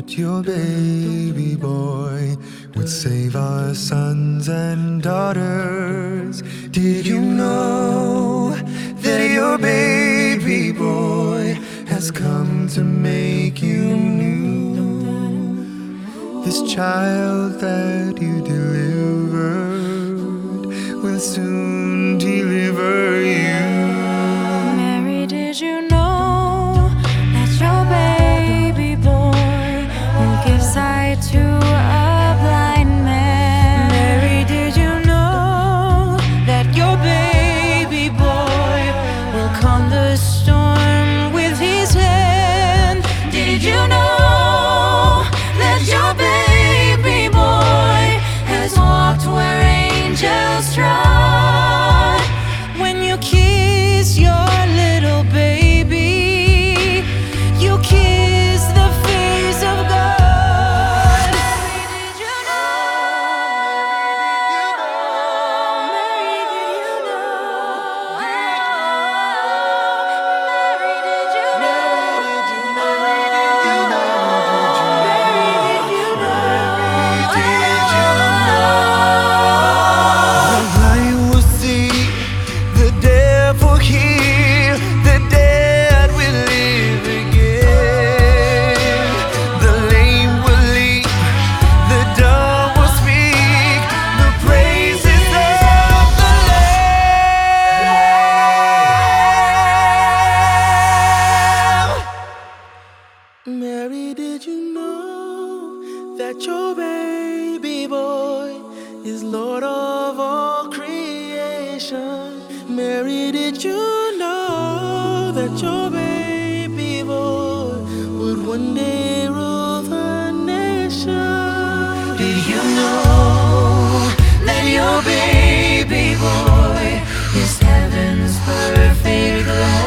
that your baby boy would save our sons and daughters? Did you know that your baby boy has come to make you new? This child that you delivered will soon deliver you. Mary, did you know that your baby boy will give sight to a blind man? Mary, did you know that your baby boy will calm the storm with his hand? Did you know that your baby boy has walked where angels trod? When you kiss your little baby, you kiss the face of God. Mary, did you know? Mary, did you know? Mary, did you know? Mary, did you The blind will see, the deaf will hear, the dead will live again. The lame will leap, the dumb will speak, the praises of the Lamb. Mary, did you know that your baby boy is Lord of all creation? Mary, did you know that your baby boy would one day rule the nation? Did you know that your baby boy is heaven's perfect Lamb?